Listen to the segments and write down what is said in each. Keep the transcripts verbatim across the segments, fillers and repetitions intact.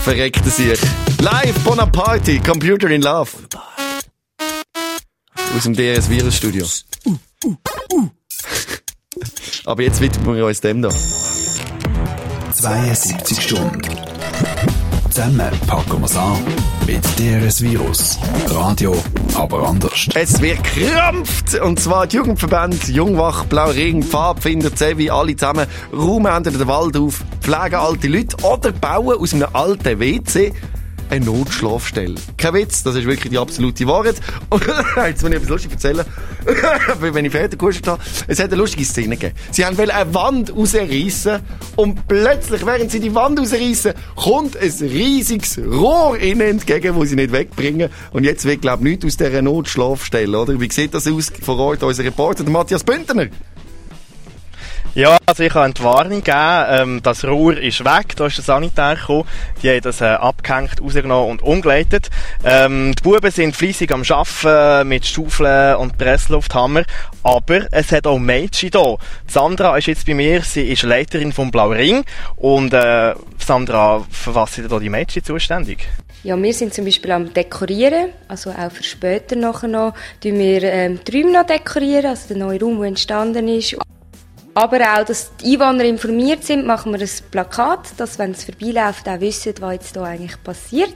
Verreckte sich. Live Bonaparte, Computer in Love. Aus dem D R S Virus-Studio. Uh, uh, uh. Aber jetzt widmen wir uns dem da. zweiundsiebzig Stunden. Zusammen packen wir's an mit D R S Virus. Radio, aber anders. Es wird krampft! Und zwar die Jugendverbände Jungwach, Blauring, Pfadfinder, Zevi, alle zusammen räumen den Wald auf, pflegen alte Leute oder bauen aus einem alten W C eine Notschlafstelle. Kein Witz, das ist wirklich die absolute Wahrheit. Und jetzt muss ich etwas lustig erzählen. Wenn ich fertig gehustet habe. Es hat eine lustige Szene gegeben. Sie haben eine Wand rausreissen und plötzlich, während sie die Wand rausreissen, kommt ein riesiges Rohr ihnen entgegen, das sie nicht wegbringen. Und jetzt wird, glaube ich, nichts aus dieser Notschlafstelle, oder? Wie sieht das aus vor Ort, unser Reporter, der Matthias Bündner? Ja, also ich habe eine Warnung gegeben, ähm, das Rohr ist weg, da ist der Sanitär gekommen, die haben das äh, abgehängt, rausgenommen und umgeleitet. Ähm, die Buben sind fleissig am Arbeiten mit Staufeln und Presslufthammer, aber es hat auch Mädchen da. Sandra ist jetzt bei mir, sie ist Leiterin vom Blauring und äh, Sandra, für was sind da die Mädchen zuständig? Ja, wir sind zum Beispiel am Dekorieren, also auch für später nachher noch, tun wir ähm, die Räume noch dekorieren, also der neue Raum, der entstanden ist. Aber auch, dass die Einwohner informiert sind, machen wir ein Plakat, dass, wenn es vorbeiläuft, auch wissen, was jetzt hier eigentlich passiert.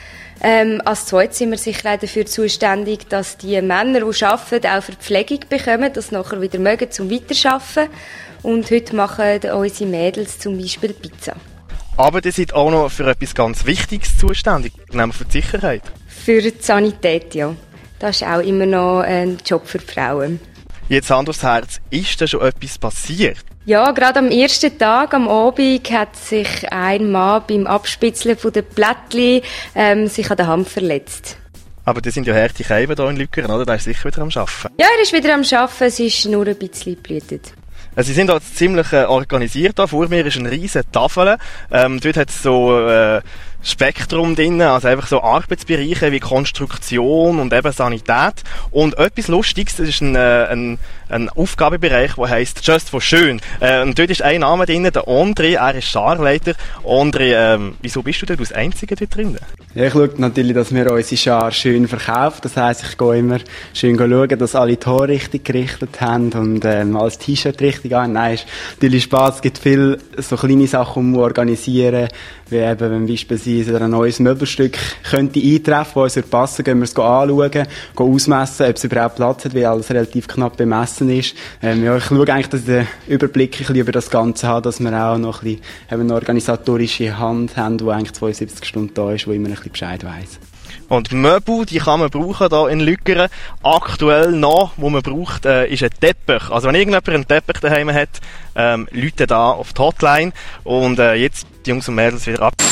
Ähm, als Zweites sind wir sicher auch dafür zuständig, dass die Männer, die arbeiten, auch Verpflegung bekommen, dass sie nachher wieder mögen zum Weiterarbeiten. Und heute machen unsere Mädels zum Beispiel Pizza. Aber die sind auch noch für etwas ganz Wichtiges zuständig, nämlich für die Sicherheit. Für die Sanität, ja. Das ist auch immer noch ein Job für die Frauen. Jetzt Hand aufs Herz, ist da schon etwas passiert? Ja, gerade am ersten Tag, am Abend, hat sich ein Mann beim Abspitzeln von den Plättchen ähm, sich an der Hand verletzt. Aber das sind ja harte Käben hier in Lückeren, oder? Der ist sicher wieder am Arbeiten. Ja, er ist wieder am Arbeiten, es ist nur ein bisschen geblutet. Sie sind da ziemlich äh, organisiert. Da. Vor mir ist eine riesige Tafel. Ähm, dort hat es so äh, Spektrum drin, also einfach so Arbeitsbereiche wie Konstruktion und eben Sanität. Und etwas Lustiges, das ist ein, äh, ein, ein Aufgabenbereich, der heisst Just for Schön. Äh, und dort ist ein Name drin, der André, er ist Scharleiter. André, ähm, wieso bist du denn das Einzige dort drin? Ja, ich schaue natürlich, dass wir unsere Schar schön verkaufen. Das heisst, ich gehe immer schön schauen, dass alle die Haare richtig gerichtet haben und ähm, alles T-Shirt richtig an. Nein, ist natürlich Spaß. Es gibt viele so kleine Sachen, um zu organisieren, wie eben, wenn beispielsweise ein neues Möbelstück könnte eintreffen, das uns passen, gehen wir es anschauen, gehen ausmessen, ob es überhaupt Platz hat, weil alles relativ knapp bemessen ist. Ähm, ja, ich schaue eigentlich, dass ich den Überblick ein bisschen über das Ganze habe, dass wir auch noch ein bisschen eben eine organisatorische Hand haben, die eigentlich zweiundsiebzig Stunden da ist, die immer ein bisschen Bescheid weiss. Und Möbel, die kann man brauchen hier in Lückeren. Aktuell noch, wo man braucht, äh, ist ein Teppich. Also wenn irgendjemand einen Teppich daheim hat, ähm, Leute da auf die Hotline. Und äh, jetzt die Jungs und Mädels wieder ab.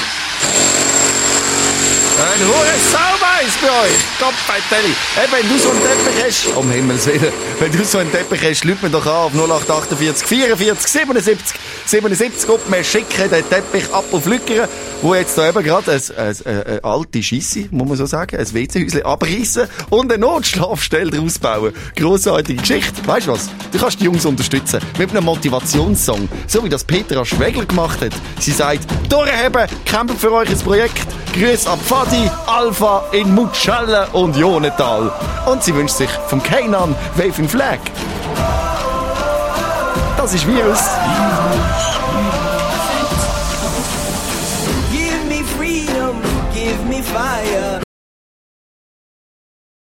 Ein hohes Saubeis bei euch! Kopfbeiteli! Hey, wenn du so einen Teppich hast, um Himmels Willen, wenn du so einen Teppich hast, schreib mir doch an auf null acht achtundvierzig vierundvierzig siebenundsiebzig siebenundsiebzig und wir schicken den Teppich ab auf Lückeren, wo jetzt da eben gerade eine, eine, eine alte Scheisse, muss man so sagen, ein W C-Häuschen abreißen und eine Notschlafstelle daraus bauen. Grossartige Geschichte. Weißt du was? Du kannst die Jungs unterstützen mit einem Motivationssong, so wie das Petra Schwegler gemacht hat. Sie sagt, durchheben, kämpfen für euch ein Projekt. Grüß ab Fadi, Alpha in Mutschelle und Jonetal. Und sie wünscht sich vom Kainan Waving Flag. Das ist Virus. Give me freedom, give me fire.